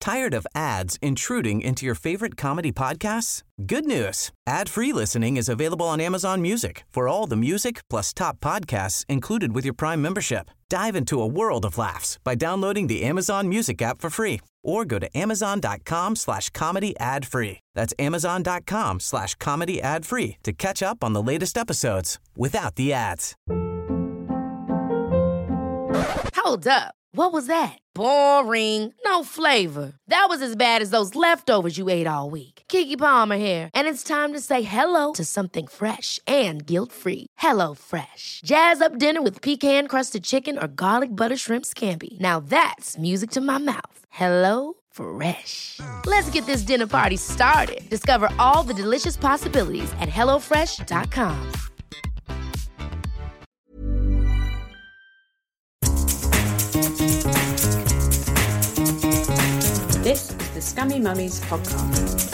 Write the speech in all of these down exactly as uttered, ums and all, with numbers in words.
Tired of ads intruding into your favorite comedy podcasts? Good news. Ad-free listening is available on Amazon Music for all the music plus top podcasts included with your Prime membership. Dive into a world of laughs by downloading the Amazon Music app for free or go to amazon.com slash comedy ad free. That's amazon.com slash comedy ad free to catch up on the latest episodes without the ads. Hold up. What was that? Boring. No flavor. That was as bad as those leftovers you ate all week. Keke Palmer here, and it's time to say hello to something fresh and guilt-free. Hello Fresh. Jazz up dinner with pecan-crusted chicken or garlic butter shrimp scampi. Now that's music to my mouth. Hello Fresh. Let's get this dinner party started. Discover all the delicious possibilities at hello fresh dot com. This is the Scummy Mummies podcast.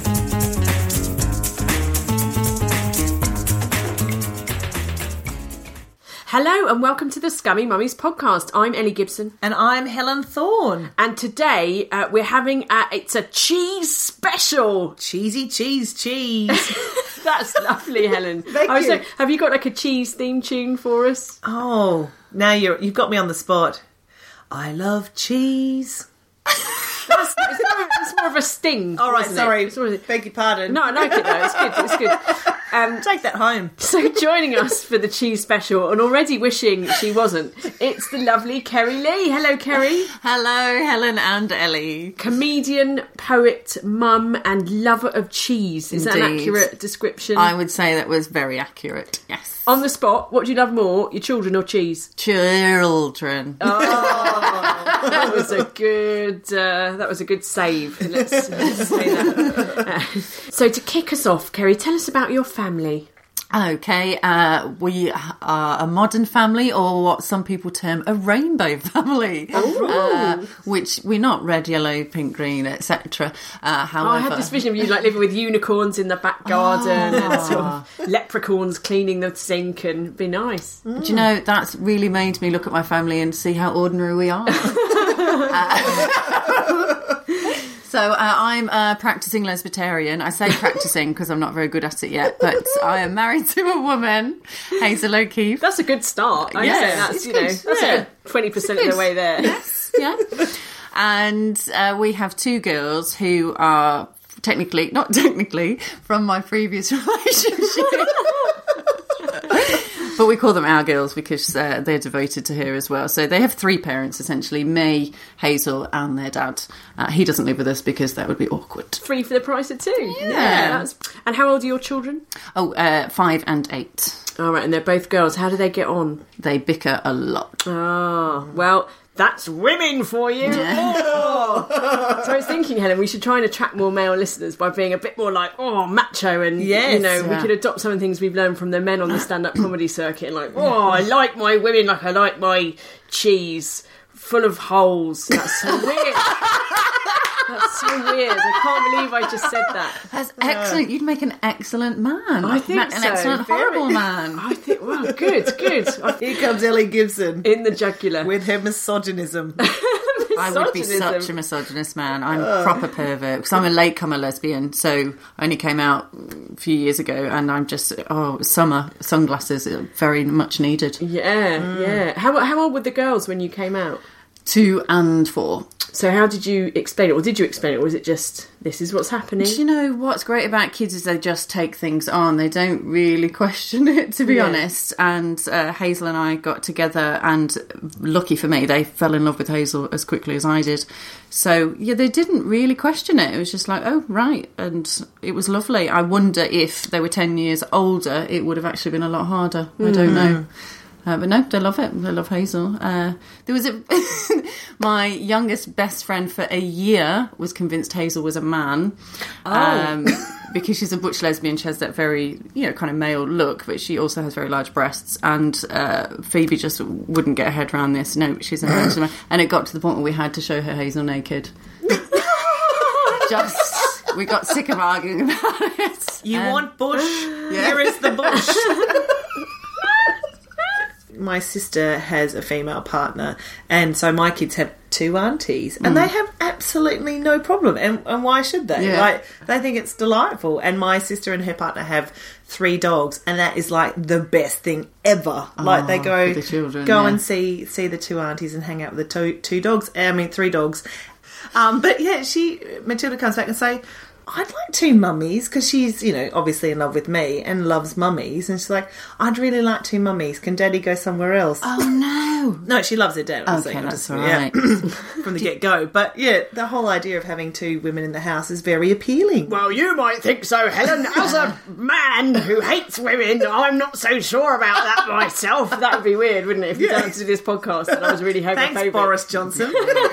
Hello and welcome to the Scummy Mummies podcast. I'm Ellie Gibson. And I'm Helen Thorne. And today uh, we're having, a, it's a cheese special. Cheesy cheese cheese. That's lovely, Helen. Thank I was you. like, have you got like a cheese theme tune for us? Oh, now you're, you've got me on the spot. I love cheese. That's, it's, more, it's more of a sting. All right, isn't sorry. It? It's more of a- Beg your pardon. No, I like it though. It's good. It's good. Um, Take that home. So joining us for the cheese special, and already wishing she wasn't, it's the lovely Kerry Lee. Hello, Kerry. Hello, Helen and Ellie. Comedian, poet, mum, and lover of cheese. Is that an Indeed. accurate description? I would say that was very accurate, yes. On the spot, what do you love more, your children or cheese? Children. Oh, that was a good. Uh, that was a good save. Let's, let's say that. Uh, so to kick us off, Kerry, tell us about your family. Okay, uh, we are a modern family, or what some people term a rainbow family, uh, which we're not red, yellow, pink, green, et cetera. Uh, however, Oh, I have this vision of you like living with unicorns in the back garden Oh. and sort of leprechauns cleaning the sink, and it'd be nice. do you know, that's really made me look at my family and see how ordinary we are. uh, So uh, I'm a practising lesbitarian. I say practising because I'm not very good at it yet, but I am married to a woman, Hazel O'Keefe. That's a good start. I Yes, say that's it's you know good. that's Yeah. a good twenty percent of the way there. Yes, yeah. And uh, we have two girls who are technically, not technically, from my previous relationship. But we call them our girls because uh, they're devoted to her as well. So they have three parents, essentially, me, Hazel, and their dad. Uh, he doesn't live with us because that would be awkward. Three for the price of two. Yeah. that's, and how old are your children? Oh, uh, five and eight. All right, and they're both girls. How do they get on? They bicker a lot. Oh, well, that's women for you. Oh. So I was thinking, Helen, we should try and attract more male listeners by being a bit more like, oh, macho, and, Yes. you know, we Yeah. could adopt some of the things we've learned from the men on the stand-up comedy circuit, and like, oh, I like my women like I like my cheese, full of holes. That's so weird. That's so weird. I can't believe I just said that. That's excellent. You'd make an excellent man. I think an so. excellent Very- horrible man. I think, wow, good, good. I- Here comes Ellie Gibson In the jugular. with her misogynism. I would be Misogynism. such a misogynist man. I'm a proper pervert because I'm a latecomer lesbian. So I only came out a few years ago, and I'm just oh summer sunglasses are very much needed. Yeah, yeah. How how old were the girls when you came out? Two and four. So how did you explain it, or did you explain it, or was it just this is what's happening? Do you know what's great about kids is they just take things on. They don't really question it, to be Yeah. honest. And uh, Hazel and I got together, and lucky for me, they fell in love with Hazel as quickly as I did. So, yeah, they didn't really question it. It was just like, oh, right. And it was lovely. I wonder if they were ten years older, it would have actually been a lot harder. I don't know. Uh, but no, they love it. They love Hazel. Uh, there was a... my youngest best friend for a year was convinced Hazel was a man. Oh. Um, because she's a butch lesbian. She has that very, you know, kind of male look, but she also has very large breasts. And uh, Phoebe just wouldn't get her head around this. No, she's a man. And it got to the point where we had to show her Hazel naked. Just... We got sick of arguing about it. You Um, want bush? Here is the bush. my sister has a female partner, and so my kids have two aunties, and mm. they have absolutely no problem. And, and why should they? Yeah. Like, they think it's delightful. And my sister and her partner have three dogs, and that is like the best thing ever. Oh, like they go the children, go yeah. and see see the two aunties and hang out with the two two dogs. I mean, three dogs. Um, but yeah, she Matilda comes back and say, I'd like two mummies, because she's, you know, obviously in love with me and loves mummies. And she's like, I'd really like two mummies. Can Daddy go somewhere else? Oh, no. No, she loves her dad. Okay, saying, that's just, all yeah, right. from the get-go. But, yeah, the whole idea of having two women in the house is very appealing. Well, you might think so, Helen. As a man who hates women, I'm not so sure about that myself. That would be weird, wouldn't it, if you Yeah. done to this podcast and I was really homophobic. Thanks, Boris Johnson.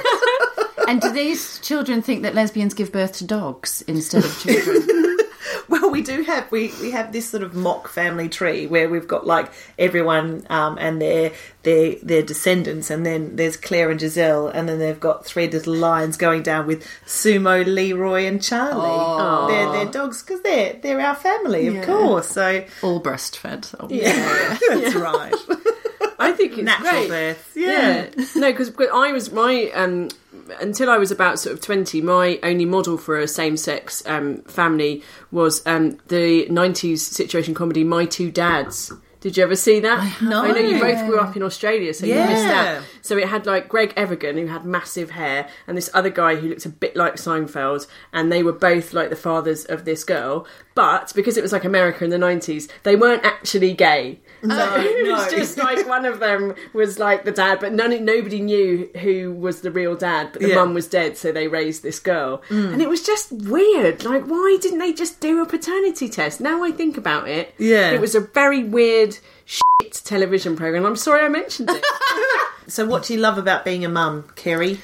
And do these children think that lesbians give birth to dogs instead of children? Well, we do have we, we have this sort of mock family tree where we've got like everyone um, and their their their descendants, and then there's Claire and Giselle, and then they've got three little lines going down with Sumo, Leroy, and Charlie. Aww. They're they're dogs because they're they're our family, of Yeah. course. So All breastfed. Obviously. yeah, that's right. I think it's Natural great. birth, yeah. Yeah. No, because I was my um until I was about sort of twenty, my only model for a same-sex um family was um the nineties situation comedy My Two Dads. Did you ever see that? No. I know you both grew up in Australia, so Yeah. you missed out. So it had like Greg Evergan, who had massive hair, and this other guy who looked a bit like Seinfeld, and they were both like the fathers of this girl. But because it was like America in the nineties, they weren't actually gay. No, So it was no. just like one of them was like the dad, but none nobody knew who was the real dad. But the Yeah. mum was dead, so they raised this girl, and it was just weird. Like, why didn't they just do a paternity test? Now I think about it, Yeah. it was a very weird shit television program. I'm sorry I mentioned it. So what do you love about being a mum, Kerry?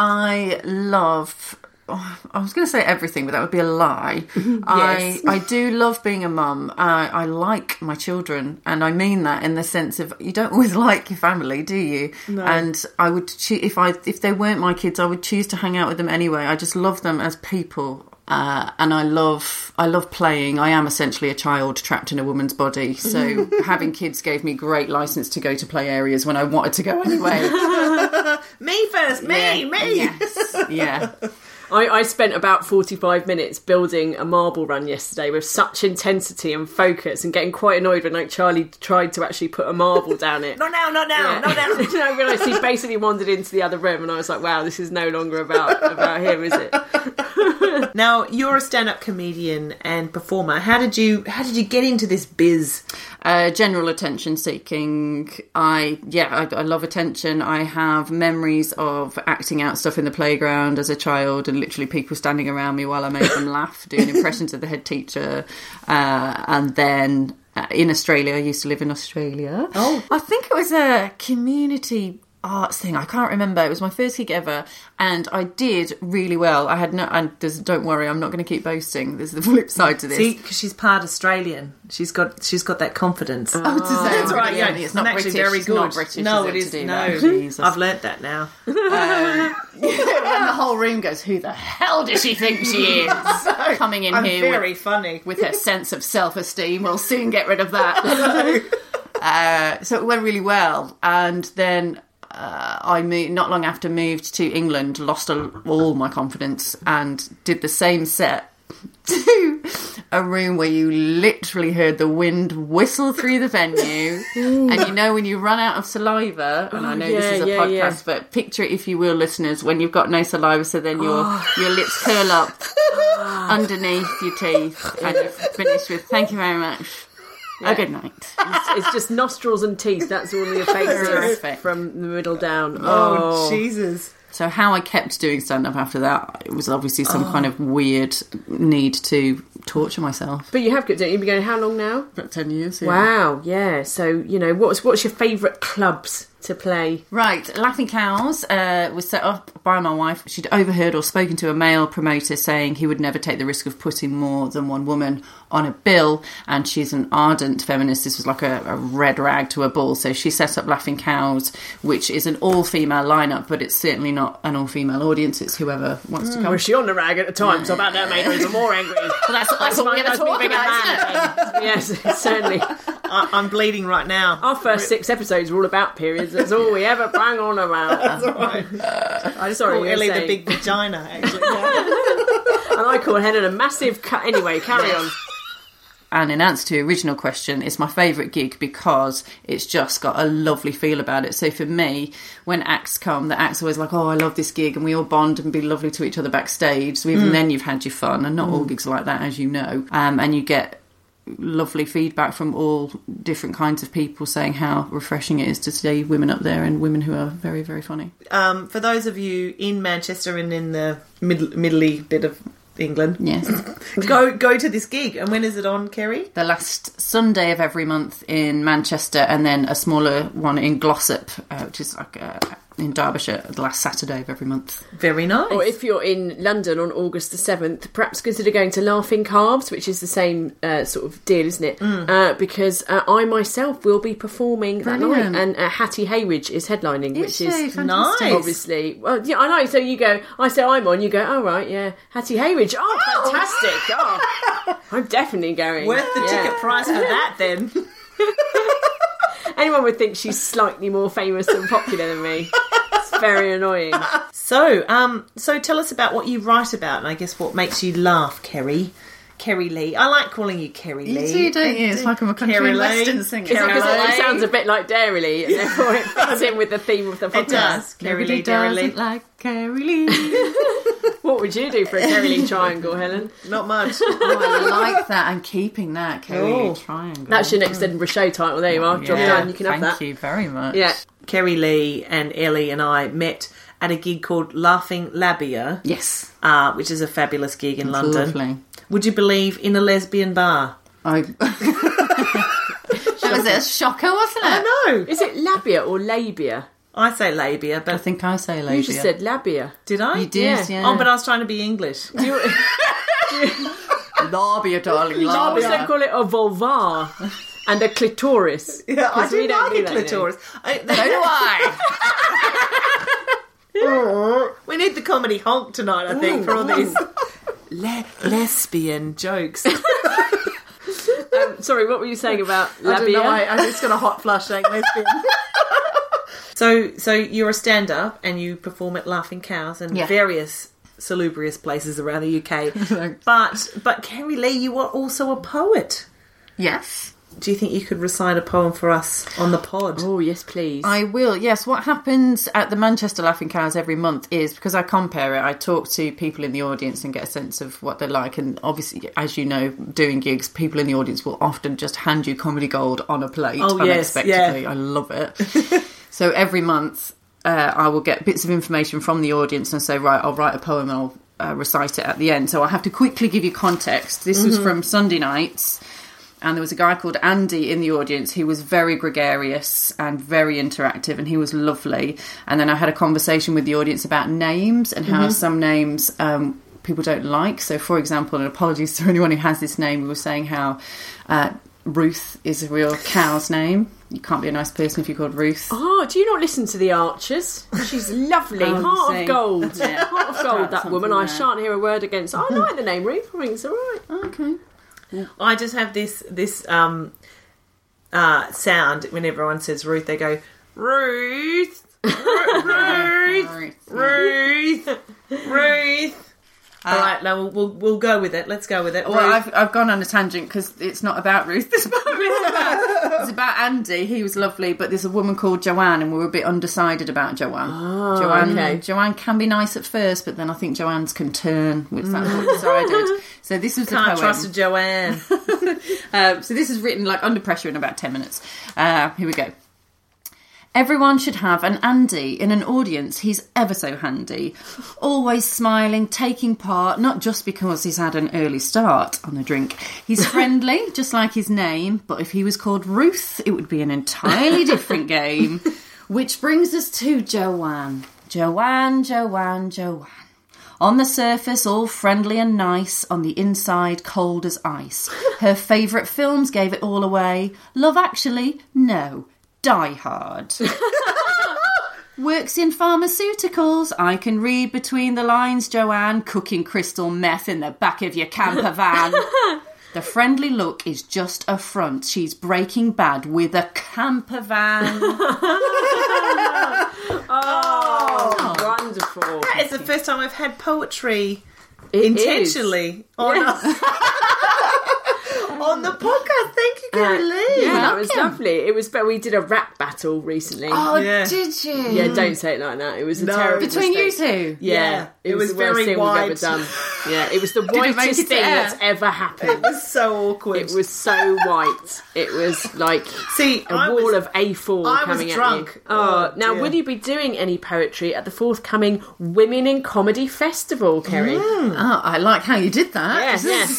I love... oh, I was going to say everything, but that would be a lie. I I do love being a mum. I, I like my children, and I mean that in the sense of you don't always like your family, do you? No. And I would choo- if I if they weren't my kids, I would choose to hang out with them anyway. I just love them as people. Uh, and I love I love playing. I am essentially a child trapped in a woman's body. So having kids gave me great license to go to play areas when I wanted to go anyway. Me first, me, Yeah. me. Yes. Yeah. I, I spent about forty-five minutes building a marble run yesterday with such intensity and focus, and getting quite annoyed when like Charlie tried to actually put a marble down it. Not now, not now, Yeah. not now. Then I realised he basically wandered into the other room, and I was like, wow, this is no longer about about him, is it? Now, you're a stand-up comedian and performer. How did you how did you get into this biz? Uh, general attention seeking. I yeah, I, I love attention. I have memories of acting out stuff in the playground as a child, and literally people standing around me while I made them laugh, doing impressions of the head teacher. Uh, and then uh, in Australia, I used to live in Australia. Oh. I think it was a community arts thing. I can't remember. It was my first gig ever, and I did really well. I had no, and there's, don't worry, I'm not going to keep boasting. There's the flip side to this. See, because she's part Australian, she's got she's got that confidence. Oh, to say, That's right. Yeah, it's not I'm actually British. very It's good. not British. No, is it is to do no. that? Jesus. I've learnt that now. And the whole room goes, who the hell does she think she is? Coming in I'm here very with, funny. with her sense of self-esteem. We'll soon get rid of that. uh, so it went really well. And then uh, I moved, not long after moved to England, lost a, all my confidence and did the same set to a room where you literally heard the wind whistle through the venue. And you know when you run out of saliva, and I know yeah, this is a yeah, podcast, yeah. but picture it, if you will, listeners, when you've got no saliva, so then your your lips curl up underneath your teeth, and you've finished with "thank you very much." A good night. It's, it's just nostrils and teeth. That's all your faces Perfect. from the middle down. Oh, Oh, Jesus. So how I kept doing stand-up after that, it was obviously some kind of weird need to torture myself. But you have got. You've been going how long now? About ten years, yeah. Wow, yeah. So you know, what's what's your favourite clubs to play? Right, Laughing Cows uh, was set up by my wife. She'd overheard or spoken to a male promoter saying he would never take the risk of putting more than one woman on a bill, and she's an ardent feminist. This was like a, a red rag to a bull. So she set up Laughing Cows, which is an all-female lineup, but it's certainly not an all-female audience. It's whoever wants to come. Was she on the rag at the time? So about that made her even more angry. Well, that's, that's what we're going to talk being a about, isn't it? man. Yes, certainly. I, I'm bleeding right now. Our first six episodes were all about periods. That's all we ever bang on about. That's all right. I'm I sorry, call you were Ellie the saying. big vagina, actually. And I call Helen a massive... Cu- anyway, carry on. And in answer to your original question, it's my favourite gig because it's just got a lovely feel about it. So for me, when acts come, the acts are always like, oh, I love this gig, and we all bond and be lovely to each other backstage. So even mm. then you've had your fun, and not mm. all gigs are like that, as you know. Um, and you get lovely feedback from all different kinds of people saying how refreshing it is to see women up there and women who are very, very funny. Um, for those of you in Manchester and in the middle, middly bit of England, yes, go go to this gig. And when is it on, Kerry? The last Sunday of every month in Manchester, and then a smaller one in Glossop, uh, which is like uh, in Derbyshire, the last Saturday of every month. Very nice. Or if you're in London on August the seventh, perhaps consider going to Laughing Calves, which is the same uh, sort of deal, isn't it? Mm. Uh, because uh, I myself will be performing Brilliant. that night, and uh, Hattie Hayridge is headlining, Is which she? is Fantastic. Nice. obviously. Well, yeah, I know. So you go, I say I'm on, you go, oh right, yeah, Hattie Hayridge. Oh, fantastic! Oh, I'm definitely going. Worth the Yeah. ticket price for that, then. Anyone would think she's slightly more famous and popular than me. It's very annoying. So, um, so tell us about what you write about, and I guess what makes you laugh, Kerry. Kerry Lee. I like calling you Kerry You Lee. do, don't you? It's like I'm a country Kerry and Lee. western singer. Is it because Kerry it Lee. sounds a bit like Dairy Lee, and therefore it fits in with the theme of the podcast? It does. Kerry Nobody Lee, Kerry Lee. doesn't like Kerry Lee. What would you do for a Kerry Lee triangle, Helen? Not much. Oh, I like that. I'm keeping that Kerry Oh. Lee triangle. That's your next Edinburgh show title. There you are. Job Yeah, done. You can have thank that. you very much. Yeah. Kerry Lee and Ellie and I met at a gig called Laughing Labia, Yes. uh, which is a fabulous gig in It's London. lovely. Would you believe, in a lesbian bar? I... that was a shocker, wasn't it? I know. Is it labia or labia? I say labia, but I think I say labia. You just said labia. did I? You did, Yeah. yeah. Oh, but I was trying to be English. Do you, labia, darling, you also labia. call it a vulvar and a clitoris. Yeah, I 'Cause do we don't like do a that, no. clitoris. I, So do I. we need the comedy honk tonight, I think, for all these le- lesbian jokes. Um, sorry, what were you saying about I don't labia? know. I, I just got a hot flush saying lesbian. so, so you're a stand-up and you perform at Laughing Cows and Yeah. various salubrious places around the U K. but, but Kerry Lee, you are also a poet. Yes. Do you think you could recite a poem for us on the pod? Oh, yes, please. I will, yes. What happens at the Manchester Laughing Cows every month is, because I compare it, I talk to people in the audience and get a sense of what they're like. And obviously, as you know, doing gigs, people in the audience will often just hand you comedy gold on a plate Oh, yes, unexpectedly. yeah. I love it. So every month, uh, I will get bits of information from the audience and say, right, I'll write a poem and I'll uh, recite it at the end. So I have to quickly give you context. This was from Sunday nights. And there was a guy called Andy in the audience who was very gregarious and very interactive, and he was lovely. And then I had a conversation with the audience about names and how some names um, people don't like. So, for example, and apologies to anyone who has this name, we were saying how uh, Ruth is a real cow's name. You can't be a nice person if you're called Ruth. Oh, do you not listen to the Archers? She's lovely. Oh, Heart see. of gold. Yeah. Heart of gold, that woman. I there. shan't hear a word against. I like the name Ruth. I think it's all right. Okay. I just have this this um uh sound when everyone says Ruth. They go Ruth, Ruth, Ruth, Ruth, Ruth. All right, no, we'll, we'll we'll go with it. Let's go with it. Well, Ruth. I've, I've gone on a tangent because it's not about Ruth this moment. It's about, it's about Andy. He was lovely, but there's a woman called Joanne, and we were a bit undecided about Joanne. Oh, Joanne, okay. Joanne can be nice at first, but then I think Joanne's can turn, which that's what we decided. So this was the Can't poem. trust a Joanne. Um, so this is written like under pressure in about ten minutes. Uh, here we go. Everyone should have an Andy in an audience. He's ever so handy. Always smiling, taking part, not just because he's had an early start on a drink. He's friendly, just like his name, but if he was called Ruth, it would be an entirely different game. Which brings us to Joanne. Joanne, Joanne, Joanne. On the surface, all friendly and nice. On the inside, cold as ice. Her favourite films gave it all away. Love Actually? No. Die Hard. Works in pharmaceuticals. I can read between the lines, Joanne. Cooking crystal meth in the back of your camper van. The friendly look is just a front. She's Breaking Bad with a camper van. Oh, wonderful. That is the first time I've had poetry It intentionally is. on, Yes. on the podcast. Thank you, Gary Uh, Lee. Yeah, that was Welcome. lovely. It was, but we did a rap battle recently. Oh, Yeah. did you? Yeah, don't say it like that. It was a No. terrible Between you mistake. two? Yeah, Yeah, it, it was, was the worst very thing white. we've ever done. Yeah, it was the it make whitest it thing air? that's ever happened. It was so awkward. It was so white. It was like See, a I wall was- of A four I was coming at drunk. you. Oh, Oh, now dear. will you be doing any poetry at the forthcoming Women in Comedy Festival, Kerry? Oh, I like how you did that. Yes, yes.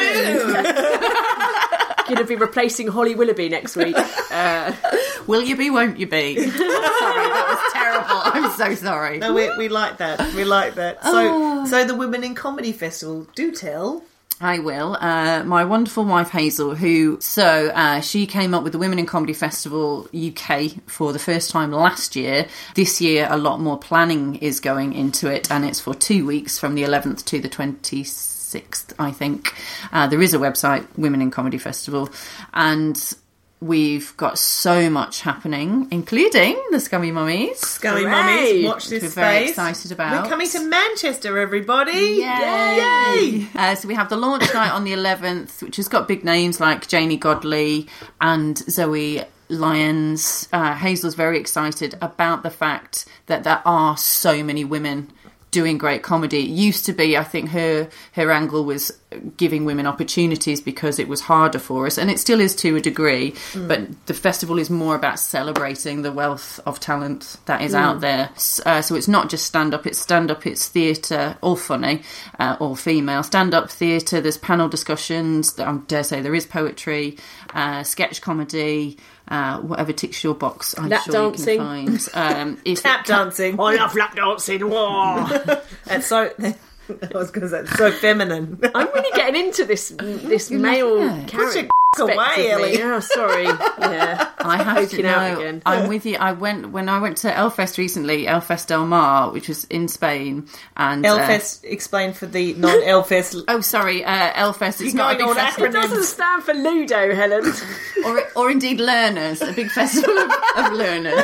Going to be replacing Holly Willoughby next week. Uh, Will you be, won't you be? Sorry, that was terrible. I'm so sorry. No, we, we like that. We like that. So, so the Women in Comedy Festival, do tell. I will. Uh, my wonderful wife Hazel, who so uh, she came up with the Women in Comedy Festival U K for the first time last year. This year, a lot more planning is going into it, and it's for two weeks from the eleventh to the twenty-sixth, I think. Uh, there is a website, Women in Comedy Festival, and we've got so much happening, including the Scummy Mummies. Scummy Hooray! Mummies, watch We're this very space. excited about. We're coming to Manchester, everybody. Yay! Yay! Uh, so we have the launch night on the eleventh, which has got big names like Janie Godley and Zoe Lyons. Uh, Hazel's very excited about the fact that there are so many women doing great comedy. It used to be, I think her her angle was giving women opportunities because it was harder for us, and it still is to a degree, mm. but the festival is more about celebrating the wealth of talent that is mm. out there. Uh, so it's not just stand-up, it's stand-up, it's theatre, all funny, uh, all female, stand-up theatre, there's panel discussions, I dare say there is poetry, uh, sketch comedy, Uh, whatever ticks your box, I'm lap sure dancing. you can find. Um, if Tap it ca- dancing. I love lap dancing. Whoa. That's so. I was going to say it's so feminine. I'm really getting into this this male loving it. character. Put your away, Ellie. Oh, sorry. Yeah. I have to Poking out know. again. I'm with you. I went when I went to Elfest recently, Elfest Del Mar, which was in Spain, and uh, Elfest, explain for the non-Elfest. oh, sorry, uh, Elfest. It's You're not a going big on festival, It doesn't stand for Ludo, Helen. or or indeed learners, a big festival of, of learners.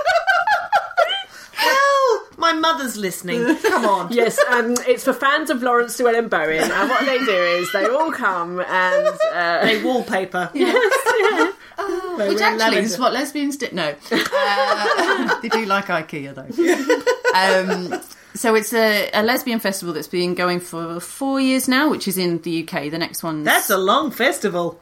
Well, my mother's listening. Come on. Yes, um, it's for fans of Lawrence Llewellyn Bowen, and what they do is they all come and uh, They wallpaper. Oh, They which wear actually lavender. is what lesbians do. No, uh, they do like IKEA though. Um, so it's a, a lesbian festival that's been going for four years now, which is in the U K. The next one's That's a long festival.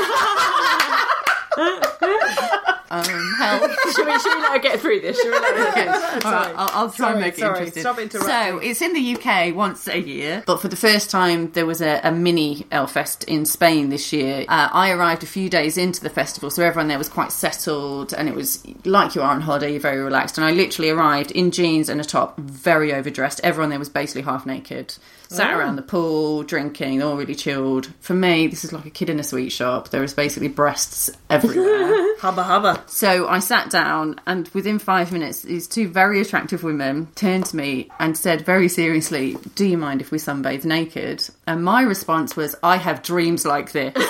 um, hell. should, we, should we let her get through this? Should we let her Okay. get All right, I'll, I'll try Sorry, and make it sorry. interesting. Stop interrupting. So it's in the U K once a year, but for the first time there was a, a mini Elfest in Spain this year. Uh, I arrived a few days into the festival, so everyone there was quite settled, and it was like you are on holiday, you're very relaxed. And I literally arrived in jeans and a top, very overdressed. Everyone there was basically half naked. Sat Oh. around the pool, drinking, all really chilled. For me, this is like a kid in a sweet shop. There was basically breasts everywhere. Hubba hubba. So I sat down, and within five minutes, these two very attractive women turned to me and said very seriously, "Do you mind if we sunbathe naked?" And my response was, "I have dreams like this." And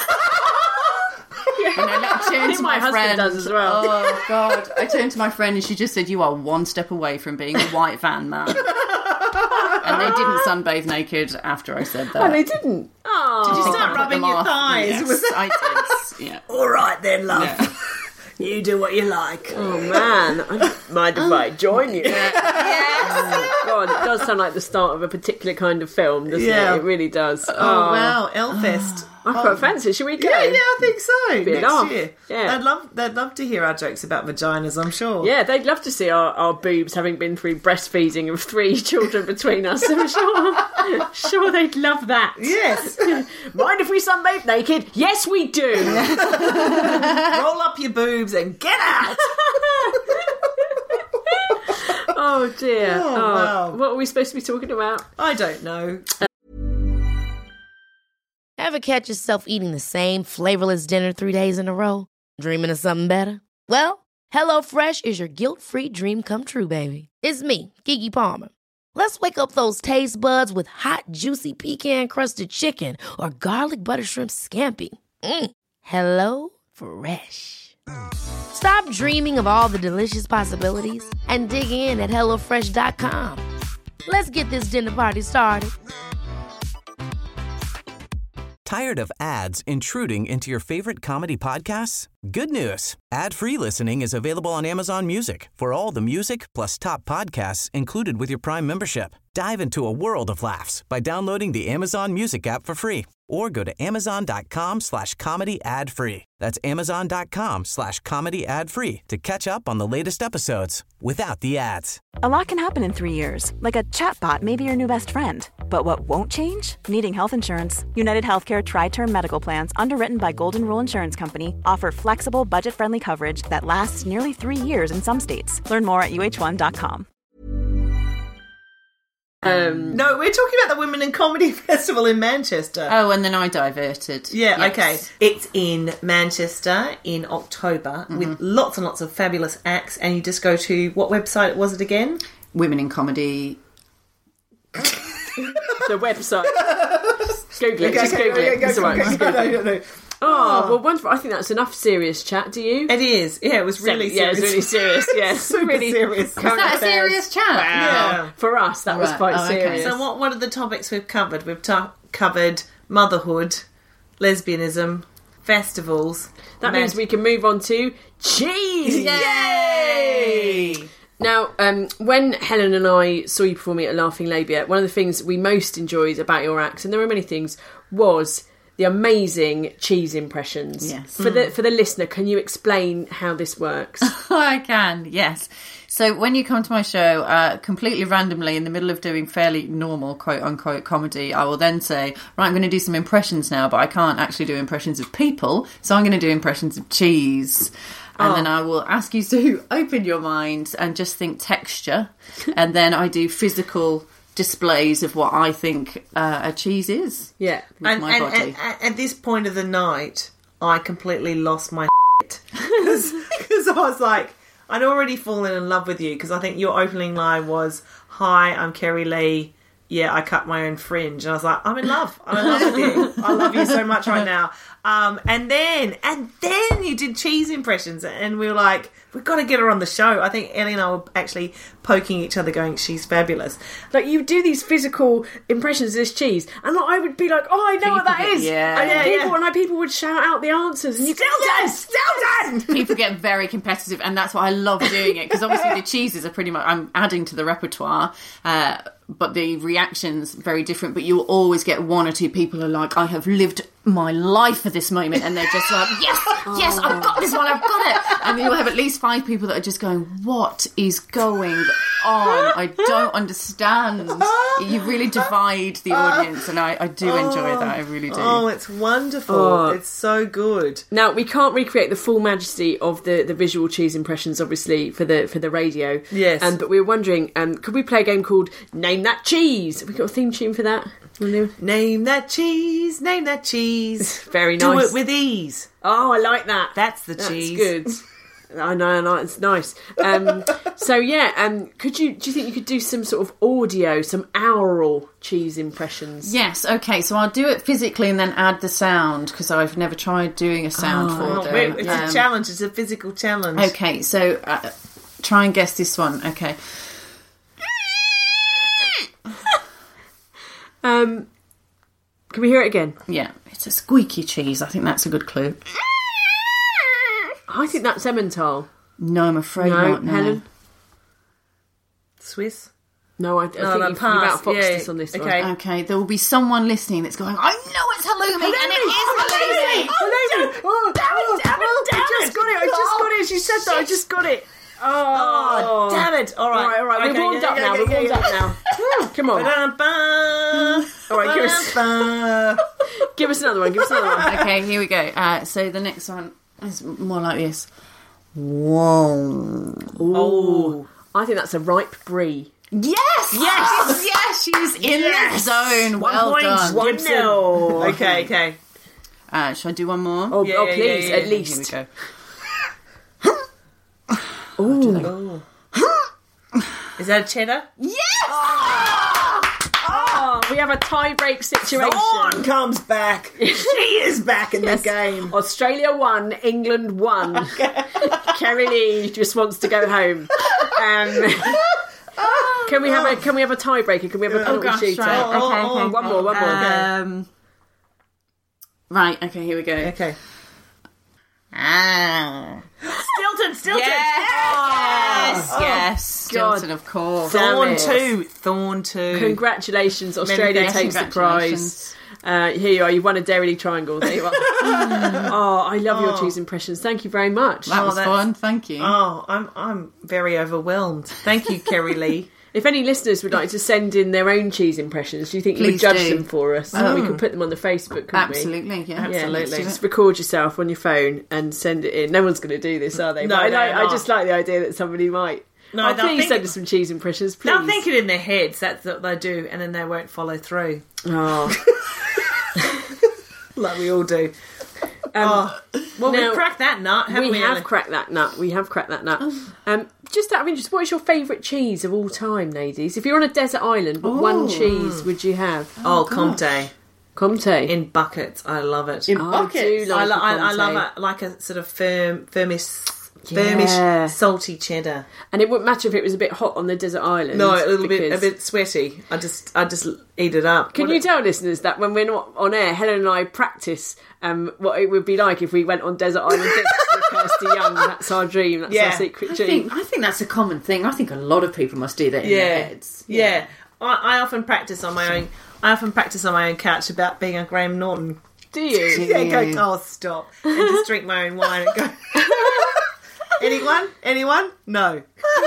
I like, turned I think to my my, husband friend. does as well. Oh God! I turned to my friend, and she just said, "You are one step away from being a white van man." And they didn't sunbathe naked after I said that. Oh, they didn't. Oh. Did you I start put rubbing them your off. thighs? Yes, Was it- I did. Yeah. All right then, love. Yeah. You do what you like. Oh man, I don't mind if I join you. Oh, God, it does sound like the start of a particular kind of film, doesn't Yeah. it? It really does. Oh, wow, Elfest. I quite fancy it. Should we go? Yeah, yeah, I think so. Be a Next laugh. year. Yeah. They'd love they'd love to hear our jokes about vaginas, I'm sure. Yeah, they'd love to see our, our boobs having been through breastfeeding of three children between us. I'm sure, sure they'd love that. Yes. Mind if we sunbathe naked? Yes, we do. Roll up your boobs and get out. Oh dear. Oh, wow. What are we supposed to be talking about? I don't know. Ever catch yourself eating the same flavorless dinner three days in a row? Dreaming of something better? Well, HelloFresh is your guilt-free dream come true, baby. It's me, Keke Palmer. Let's wake up those taste buds with hot, juicy pecan-crusted chicken or garlic butter shrimp scampi. Mm. Hello Fresh. Stop dreaming of all the delicious possibilities and dig in at hello fresh dot com. Let's get this dinner party started. Tired of ads intruding into your favorite comedy podcasts? Good news. Ad-free listening is available on Amazon Music for all the music plus top podcasts included with your Prime membership. Dive into a world of laughs by downloading the Amazon Music app for free or go to amazon.com slash comedy ad free. That's amazon.com slash comedy ad free to catch up on the latest episodes without the ads. A lot can happen in three years, like a chatbot may be your new best friend. But what won't change? Needing health insurance. United Healthcare Tri-Term Medical Plans, underwritten by Golden Rule Insurance Company, offer flexible, budget-friendly coverage that lasts nearly three years in some states. Learn more at U H one dot com. Um, No, we're talking about the Women in Comedy Festival in Manchester. Oh, and then I diverted. Yeah, Yes. okay. It's in Manchester in October with lots and lots of fabulous acts, and you just go to, what website was it again? Women in Comedy. the website. Google it. Just Okay, Google okay, it. go, It's go, all right. go, Just go, Google no, it. no, no. Oh, well, wonderful. I think that's enough serious chat. Do you? It is. Yeah, it was really yeah, serious. it's really serious. Yeah, Super really serious. Is that a serious chat? Yeah. For us, that was Right. quite Oh, okay. serious. So what, what are the topics we've covered? We've ta- covered motherhood, lesbianism, festivals. that Man- means we can move on to cheese. Yay! Now, um, when Helen and I saw you performing at Laughing Labia, one of the things we most enjoyed about your acts, and there were many things, was the amazing cheese impressions. Yes. For the for the listener, can you explain how this works? I can, yes. So when you come to my show, uh, completely randomly, in the middle of doing fairly normal, quote-unquote, comedy, I will then say, right, I'm going to do some impressions now, but I can't actually do impressions of people, so I'm going to do impressions of cheese. And Oh. then I will ask you to open your mind and just think texture, and then I do physical displays of what I think uh, a cheese is. Yeah. With And, my and, body. and, and at this point of the night, I completely lost my because I was like, I'd already fallen in love with you because I think your opening line was, "Hi, I'm Kerry Lee. Yeah, I cut my own fringe," and I was like, "I'm in love. I'm in love with you. I love you so much right now." Um, and then, and then you did cheese impressions, and we were like, "We've got to get her on the show." I think Ellie and I were actually poking each other, going, "She's fabulous." Like, you do these physical impressions of this cheese, and like, I would be like, "Oh, I know what that People get- is." yeah. and then Yeah, people, yeah. and like, people would shout out the answers, and you Still done, still done. People get very competitive, and that's why I love doing it, because obviously the cheeses are pretty much, I'm adding to the repertoire, uh, but the reactions very different. But you'll always get one or two people who are like, "I have lived my life for this moment," and they're just like, "Yes, yes, I've got this one, I've got it." And you'll have at least five people that are just going, "What is going on? I don't understand." You really divide the audience, and I, I do enjoy that. I really do. Oh, it's wonderful. Oh. It's so good. Now, we can't recreate the full majesty of the, the visual cheese impressions, obviously, for the for the radio. Yes. Um, but we were wondering, um, could we play a game called Name That Cheese? Have we got a theme tune for that? Wanna do- Name that cheese, name that cheese. Very Do nice. it with ease. Oh, I like that. That's the That's cheese. good. I know, I know, it's nice. Um, so yeah, um, could you? Do you think you could do some sort of audio, some aural cheese impressions? Yes, okay, so I'll do it physically and then add the sound, because I've never tried doing a sound Oh, for wait, them. it's Um, a challenge. It's a physical challenge. Okay, so uh, try and guess this one. Okay. Um, can we hear it again? Yeah, it's a squeaky cheese. I think that's a good clue. I think that's Emmental. No, I'm afraid No, not. No. Helen. Swiss. No, I, I No, think no, you've, you've pass. outfoxed Yeah, us on this okay. one. Okay, there will be someone listening that's going, "I know it's halloumi, and it is halloumi." Halloumi! Oh, damn it, damn it, damn I just got it, I just got it. She said that, I just got it. Oh, Oh, damn it. All right. All right, all right, Okay, we're warmed yeah, up yeah, now, yeah, we're warmed yeah, up now. Woo, Come on, Ba-da-ba. all right, give us, Ba-da-ba. give us another one, give us another one. Okay, here we go. Uh, so the next one is more like this. Whoa. Oh, I think that's a ripe brie. Yes! Yes! Yes, she's in Yes! the zone. One Well point, done. one Gibson. nil. Okay, okay. Uh, shall I do one more? Oh, Yeah, oh yeah, please, yeah, at yeah. least. Here we go. Is that a cheddar? Yes! we have a tie-break situation? Dawn comes back. She is back in Yes. the game. Australia won, England won. Kerry Lee just wants to go home. Um, can we have a Can we have a tiebreaker? Can we have a Oh penalty gosh, shooter? right. Okay, oh, okay. One more, one more. Um, right, okay, here we go. Okay. Ah. Stilton, Stilton. Yes, Oh, yes, God. Stilton, of course. Damn Thorn it. two. Thorn two. Congratulations, Australia Many takes the congratulations. prize. Uh, here you are, you've won a Dairy League triangle. There you are. Oh, I love your Oh. cheese impressions. Thank you very much. That was that's- fun, thank you. Oh, I'm I'm very overwhelmed. Thank you, Kerry Lee. If any listeners would like to send in their own cheese impressions, do you think you Please would judge do. them for us? We could put them on the Facebook, couldn't we? Absolutely, yeah. Yeah, let's do just it. record yourself on your phone and send it in. No one's going to do this, are they? No, But I, they're like, I not. just like the idea that somebody might. No, oh, they'll please think- send us some cheese impressions, please. They'll think it in their heads. That's what they do, and then they won't follow through, Oh. like we all do. Um, Oh, well, now- we cracked that nut, haven't we we? have Ellen? cracked that nut. We have cracked that nut. Oh. Um, just out of interest, what is your favourite cheese of all time, ladies? If you're on a desert island, what one Oh. cheese would you have? Oh, Comte Comte. in buckets. I love it. In buckets. I, I lo- like I, a I love Comte. it like a sort of firm, firmish, Yeah. firmish, salty cheddar. And it wouldn't matter if it was a bit hot on the desert island. No, a little bit, a because- bit sweaty. I just, I just eat it up. Can What you it- tell listeners that when we're not on air, Helen and I practice um, what it would be like if we went on desert island dips with Kirsty Young? That's our dream. That's Yeah. our secret I dream. think, I think that's a common thing. I think a lot of people must do that in Yeah, their heads. yeah. I, I often practice on my own. I often practice on my own couch about being a Graham Norton. Do you? Yeah, go, oh, stop. And just drink my own wine and go. Anyone? Anyone? No.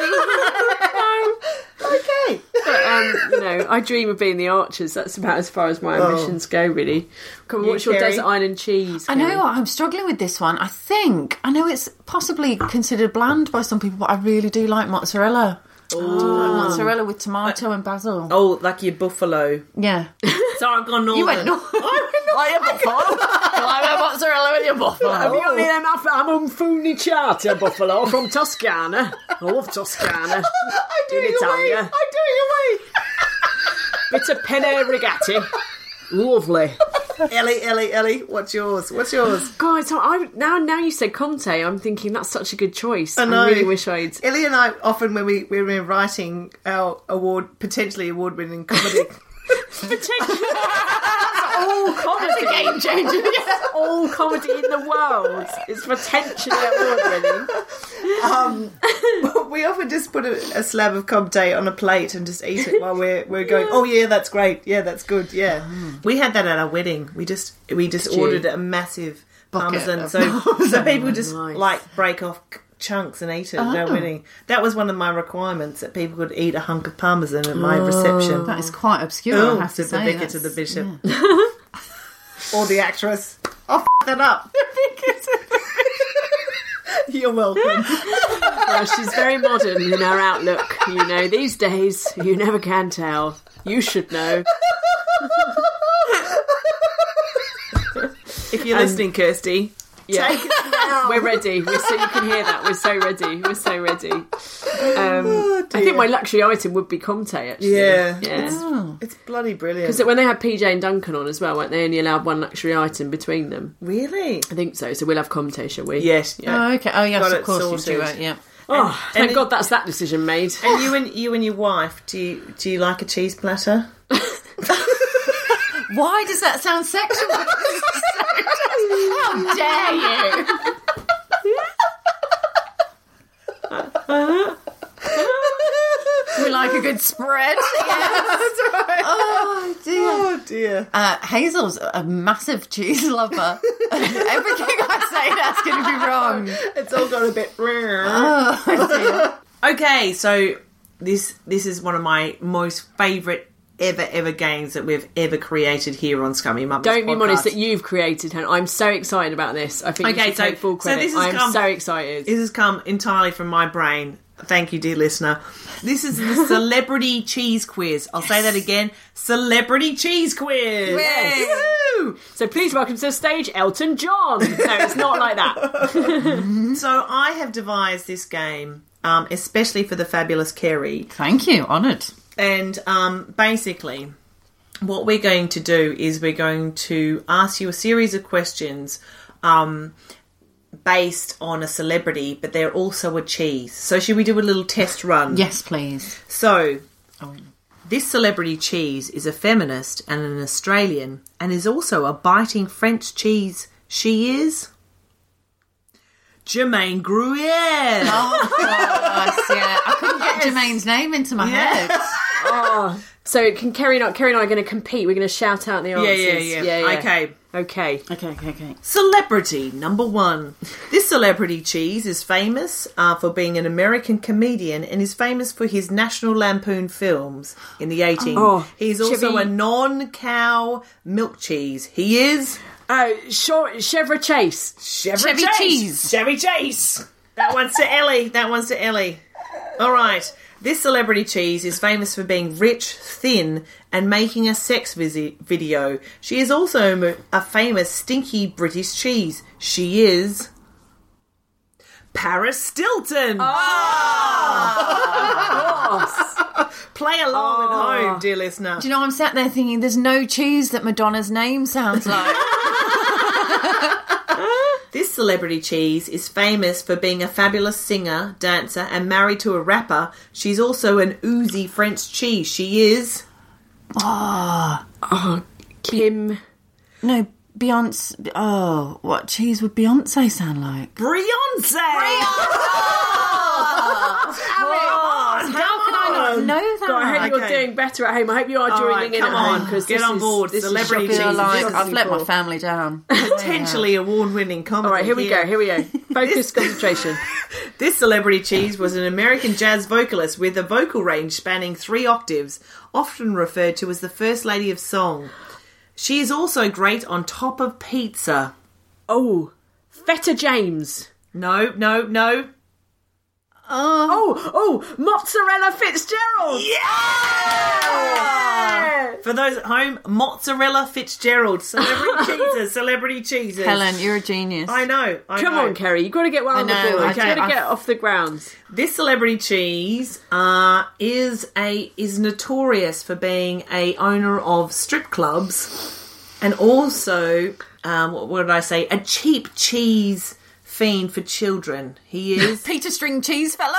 Okay. But, um, you know, I dream of being the Archers. That's about as far as my Oh. ambitions go, really. Come on, You, what's your Kerry? desert island cheese? I know, Kerry? I'm struggling with this one. I think, I know it's possibly considered bland by some people, but I really do like mozzarella. Oh. Mozzarella with tomato and basil. Oh, like your buffalo. Yeah. So I've gone northern. You went no. Like your buffalo. Like a mozzarella with your buffalo. Have you got any of them? I'm unfunicata buffalo from Toscana. I love Toscana. I do In it away. Italia. I do it Bit of penne rigatti. Lovely. away. Ellie, Ellie, Ellie, what's yours? What's yours? Guys, I, now now you said Comte, I'm thinking that's such a good choice. I, I know. really wish I'd... Ellie and I often, when we when we're writing our award, potentially award-winning comedy, all comedy. Game changer. all comedy in the world is potentially award-winning. um, we often just put a, a slab of Comte on a plate and just eat it while we're we're going. Oh yeah, that's great. Yeah, that's good. Yeah, we had that at our wedding. We just we just Did you? ordered a massive Bucket parmesan, of so so people just Nice. like break off c- chunks and eat it at our wedding. That was one of my requirements, that people could eat a hunk of parmesan at my reception. That is quite obscure, Oh, I have to said the say. vicar to the That's- bishop. yeah. Or the actress. I'll f that up. You're welcome. Well, she's very modern in her outlook. You know, these days, you never can tell. You should know. If you're listening, Kirsty, Yeah. take it now. We're ready. We're so, you can hear that. We're so ready. We're so ready. Um, Oh, I think my luxury item would be Comte, actually. Yeah. Yeah. It's bloody brilliant. Because when they had P J and Duncan on as well, weren't they only allowed one luxury item between them? Really? I think so. So we'll have Comte, shall we? Yes. Yeah. Oh, okay. Oh, yes, Got of it course you do sorted. it, yeah. Oh, thank and God it- that's that decision made. And you and you and your wife, do you do you like a cheese platter? Why does that sound sexual? How dare you? We like a good spread. That's right. Oh, dear. Oh dear. Uh, Hazel's a massive cheese lover. Everything I say that's going to be wrong. It's all got a bit. Oh, dear. Okay, so this this is one of my most favourite ever ever games that we've ever created here on Scummy Muppets. Don't be podcast. modest that you've created, Hannah. I'm so excited about this. I think you Okay, should so- take full so credit. this has I'm come- so excited. This has come entirely from my brain. Thank you, dear listener. This is the Celebrity Cheese Quiz. I'll say that again. Celebrity Cheese Quiz. Yes. Woo! So please welcome to the stage Elton John. No, it's not like that. So I have devised this game, um, especially for the fabulous Kerry. Thank you. Honoured. And um, basically, what we're going to do is we're going to ask you a series of questions um, based on a celebrity, but they're also a cheese. So should we do a little test run? Yes, please. So, Oh. this celebrity cheese is a feminist and an Australian, and is also a biting French cheese. She is... Germaine Gruyere. Oh, gosh, yeah. I couldn't get Jermaine's name into my Yeah. head. Oh, so can Kerry and I, Kerry and I are going to compete. We're going to shout out the Yeah, answers. yeah, yeah. Okay. Okay. Okay, okay, okay. Celebrity number one. This celebrity cheese is famous uh, for being an American comedian and is famous for his National Lampoon films in the eighties. Oh, He's also Chevy- a non-cow milk cheese. He is Oh, short, Chevre Chase. Chevy, Chevy Chase. Cheese. Chevy Chase. That one's to Ellie. That one's to Ellie. All right. This celebrity cheese is famous for being rich, thin, and making a sex visi- video. She is also a famous stinky British cheese. She is Paris Stilton. Oh, Play along at Oh. home, dear listener. Do you know, I'm sat there thinking there's no cheese that Madonna's name sounds like. This celebrity cheese is famous for being a fabulous singer, dancer, and married to a rapper. She's also an oozy French cheese. She is Oh, oh, Kim. no, Beyonce. Oh, what cheese would Beyonce sound like? Beyonce. How can I not know that? God, I hope you're Okay. doing better at home. I hope you are All joining right, in come at home. on. Because Get this on is- board. This Celebrity is I feel cheese. like This is I've let my cool. family down. Potentially award-winning comedy. All right, here we go. Here we go. Focus, concentration. This celebrity cheese was an American jazz vocalist with a vocal range spanning three octaves, often referred to as the First Lady of Song. She is also great on top of pizza. Oh, Feta James. No, no, no. Oh, oh, Mozzarella Fitzgerald. Yeah! For those at home, Mozzarella Fitzgerald. Celebrity cheeses, celebrity cheeses. Helen, you're a genius. I know. I Come know. on, Kerry. You've got to get one I on know, the board. I You've got do. to get I- off the ground. This celebrity cheese uh, is a is notorious for being a owner of strip clubs, and also um, what, what did I say? A cheap cheese fiend for children. He is. Peter String Cheese Fellow?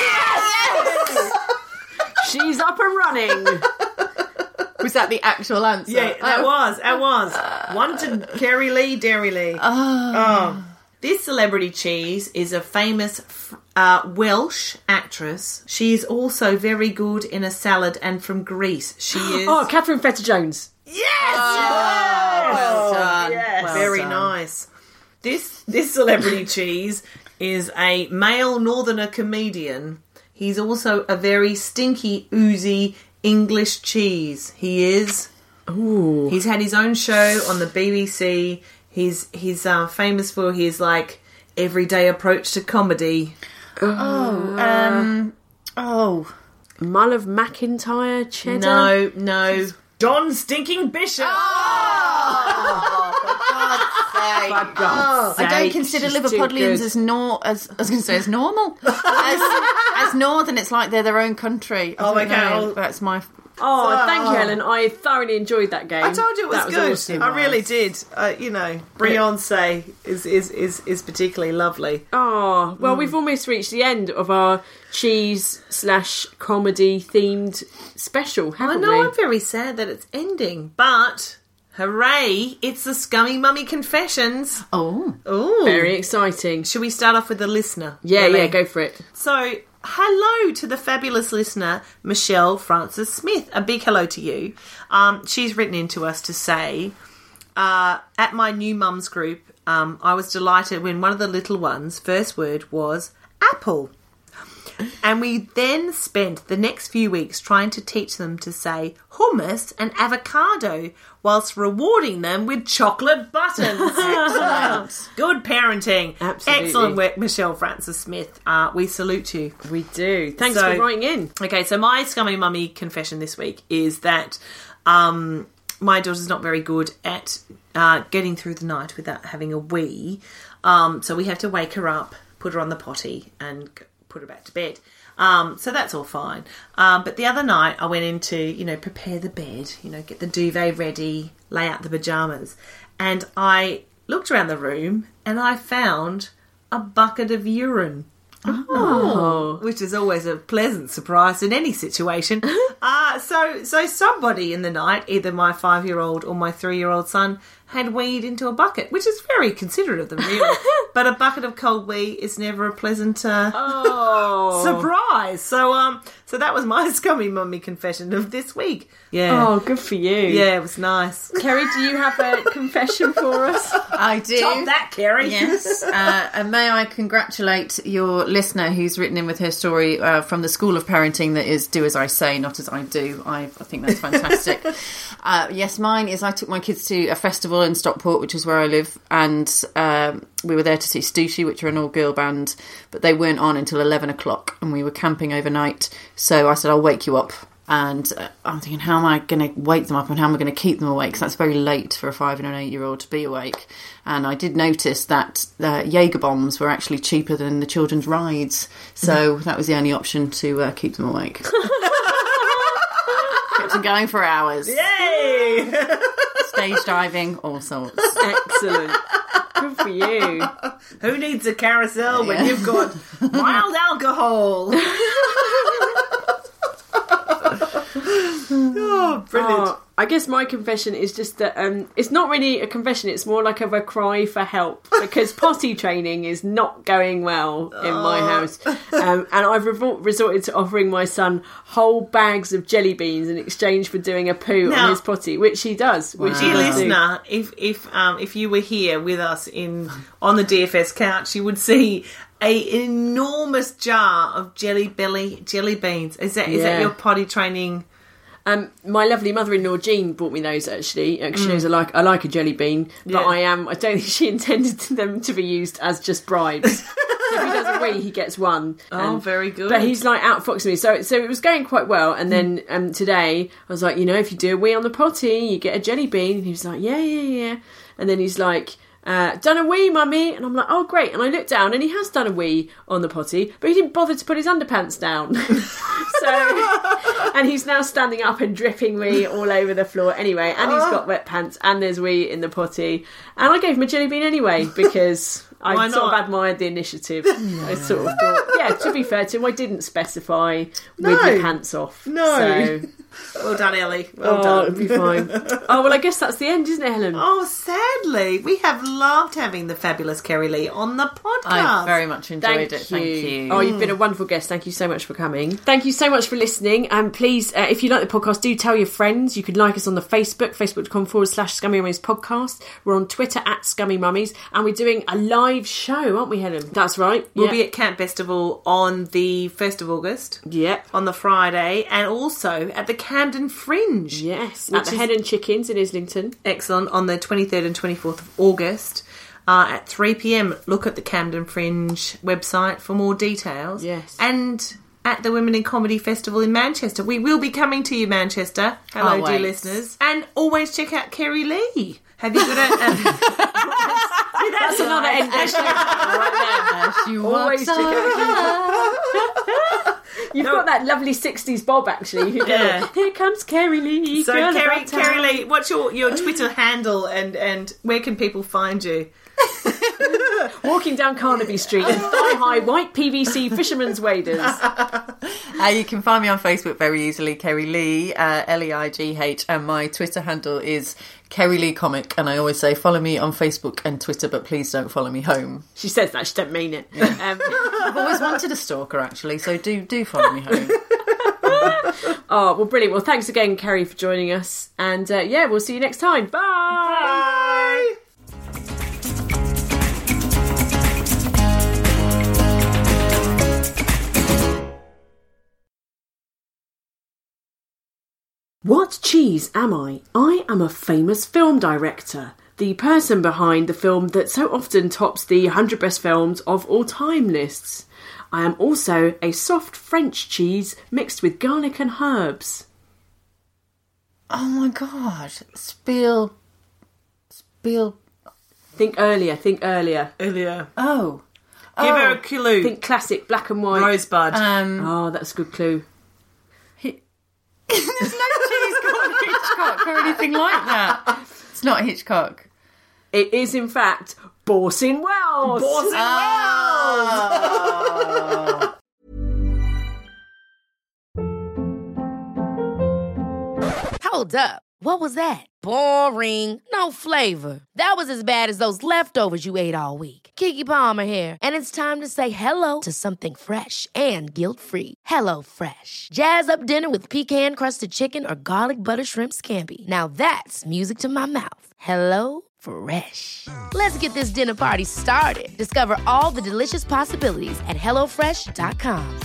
She's up and running. Was that the actual answer? Yeah, that Oh. was. That was. One to Kerry Lee, Derry Lee. Oh. This celebrity cheese is a famous uh, Welsh actress. She is also very good in a salad and from Greece. She is. Oh, Catherine Zeta-Jones. Yes! Well done. Yes. Well Very done. nice. This this celebrity cheese is a male northerner comedian. He's also a very stinky, oozy English cheese. He is. Ooh. He's had his own show on the B B C. He's he's uh, famous for his like everyday approach to comedy. Um, oh. Mull of McIntyre cheddar. No, no. John Stinking Bishop. For God's I don't sake, consider she's too Liverpudlians good. as nor as I was going to say as normal as as northern. It's like they're their own country. I Oh, don't okay, know. well- That's my. Oh, thank you, Helen. I thoroughly enjoyed that game. I told you it was, That good. awesome. I really did. Uh, you know, Beyonce is, is, is, is particularly lovely. Oh, well, we've almost reached the end of our cheese slash comedy themed special, I haven't know we? I'm very sad that it's ending, but hooray! It's the Scummy Mummy Confessions. Oh, Ooh, Very exciting. Should we start off with the listener? Yeah, Ellie? yeah, go for it. So, hello to the fabulous listener, Michelle Francis Smith. A big hello to you. Um, she's written into us to say, uh, at my new mums group, um, I was delighted when one of the little ones' first word was apple. And we then spent the next few weeks trying to teach them to say hummus and avocado whilst rewarding them with chocolate buttons. Excellent. Good parenting. Absolutely. Excellent work, Michelle Francis Smith. Uh, we salute you. We do. Thanks So- for writing in. Okay, so my Scummy Mummy confession this week is that um, my daughter's not very good at uh, getting through the night without having a wee. Um, so we have to wake her up, put her on the potty, and g- put her back to bed. Um, so that's all fine. Um, but the other night I went in to, you know, prepare the bed, you know, get the duvet ready, lay out the pyjamas. And I looked around the room and I found a bucket of urine. Oh. Which is always a pleasant surprise in any situation. uh, so so somebody in the night, either my five-year-old or my three-year-old son, had weed into a bucket, which is very considerate of them, really. But a bucket of cold wee is never a pleasant uh, Oh. surprise. So um, so that was my scummy mummy confession of this week. Yeah. Oh, good for you. Yeah, it was nice. Kerry, do you have a confession for us? I do. Top that, Kerry. Yes, uh, and may I congratulate your listener who's written in with her story uh, from the school of parenting that is do as I say, not as I do. I, I think that's fantastic. uh, yes, mine is I took my kids to a festival in Stockport, which is where I live, and um, we were there to see Stussy, which are an all-girl band, but they weren't on until eleven o'clock, and we were camping overnight, so I said, I'll wake you up. And uh, I'm thinking, how am I going to wake them up and how am I going to keep them awake? Because that's very late for a five and an eight-year-old to be awake. And I did notice that uh, Jaeger bombs were actually cheaper than the children's rides. So that was the only option to uh, keep them awake. Kept them going for hours. Yay! Stage diving, all sorts. Excellent. Good for you. Who needs a carousel when Yeah. you've got mild alcohol? Oh, brilliant. Oh, I guess my confession is just that um, it's not really a confession, it's more like of a cry for help, because potty training is not going well in my house. Um, and I've revol- resorted to offering my son whole bags of jelly beans in exchange for doing a poo Now- on his potty, which he does. Which he Dear does do. listener, if if um, if you were here with us in on the D F S couch, you would see a enormous jar of jelly belly jelly beans. Is that is that Yeah. your potty training? Um, my lovely mother-in-law Jean bought me those actually. Actually, she knows I like I like a jelly bean, but Yeah. I am I don't think she intended them to be used as just bribes. So if he does a wee, he gets one. Oh, And- very good. But he's like outfoxing me, so so it was going quite well. And then um, today I was like, you know, if you do a wee on the potty, you get a jelly bean. And he was like, yeah, yeah, yeah. And then he's like, uh, done a wee, mummy. And I'm like, oh, great. And I looked down and he has done a wee on the potty, but he didn't bother to put his underpants down. So, and he's now standing up and dripping wee all over the floor anyway. And he's got wet pants and there's wee in the potty. And I gave him a jelly bean anyway because I Why sort of not? admired the initiative. I sort of thought, yeah, to be fair to him, I didn't specify No. with the pants off. No. So, Well done, Ellie. Well oh, done. it'll be fine. Oh, well, I guess that's the end, isn't it, Helen? Oh, sadly, we have loved having the fabulous Kerry Lee on the podcast. I very much enjoyed Thank it. you. Thank you. Oh, you've been a wonderful guest. Thank you so much for coming. Thank you so much for listening. And please, uh, if you like the podcast, do tell your friends. You can like us on the Facebook, facebook.com forward slash Scummy Mummies podcast. We're on Twitter at Scummy Mummies. And we're doing a live show, aren't we, Helen? That's right. We'll Yeah. be at Camp Festival on the first of August, Yeah. on the Friday, and also at the Camden Fringe. Yes. Which At the is- Hen and Chickens in Islington. Excellent, on the twenty-third and twenty-fourth of August uh, at three p.m. Look at the Camden Fringe website for more details. Yes. And at the Women in Comedy Festival in Manchester. We will be coming to you, Manchester. Hello, Can't dear wait. listeners. And always check out Kerry Lee. Have you got a... Um, That's another end of the show right As you Always walked check on. there. You've got that lovely sixties bob, actually. You go, Yeah. here comes Kerry Lee. So, girl Kerry, about town." Kerry Lee, what's your, your Twitter handle and, and where can people find you? Walking down Carnaby Street in thigh-high white P V C fisherman's waders. Uh, you can find me on Facebook very easily, Kerry Lee, uh, L E I G H, and my Twitter handle is Kerry Lee Comic, and I always say follow me on Facebook and Twitter, but please don't follow me home. She says that, she don't mean it. Um, I've always wanted a stalker, actually, so do do follow me home. oh, well, brilliant. Well, thanks again, Kerry, for joining us. And, uh, yeah, we'll see you next time. Bye! Bye! What cheese am I? I am a famous film director. The person behind the film that so often tops the one hundred best films of all time lists. I am also a soft French cheese mixed with garlic and herbs. Oh my god. Spiel... Spiel... Think earlier, think earlier. Earlier. Oh. Give her a clue. Think classic black and white. Rosebud. Um, Oh, that's a good clue. There's no cheese called Hitchcock or anything like that. It's not Hitchcock. It is, in fact, Borsin Wells. Borsin Oh. Hold up. What was that? Boring. No flavor. That was as bad as those leftovers you ate all week. Keke Palmer here, and it's time to say hello to something fresh and guilt-free. Hello Fresh. Jazz up dinner with pecan-crusted chicken or garlic butter shrimp scampi. Now that's music to my mouth. Hello Fresh. Let's get this dinner party started. Discover all the delicious possibilities at hello fresh dot com.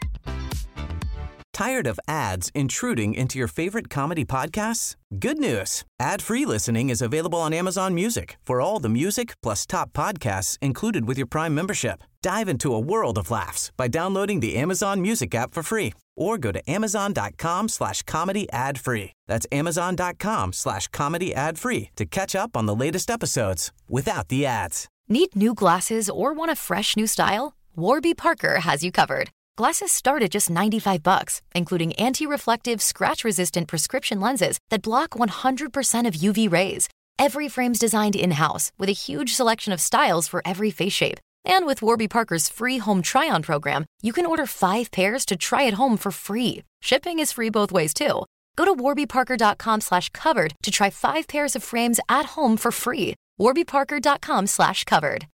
Tired of ads intruding into your favorite comedy podcasts? Good news. Ad-free listening is available on Amazon Music for all the music plus top podcasts included with your Prime membership. Dive into a world of laughs by downloading the Amazon Music app for free or go to amazon.com slash comedy ad free. That's amazon.com slash comedy ad free to catch up on the latest episodes without the ads. Need new glasses or want a fresh new style? Warby Parker has you covered. Glasses start at just ninety-five bucks, including anti-reflective, scratch-resistant prescription lenses that block one hundred percent of U V rays. Every frame's designed in-house with a huge selection of styles for every face shape. And with Warby Parker's free home try-on program, you can order five pairs to try at home for free. Shipping is free both ways, too. Go to warbyparker.com slash covered to try five pairs of frames at home for free. warbyparker.com slash covered.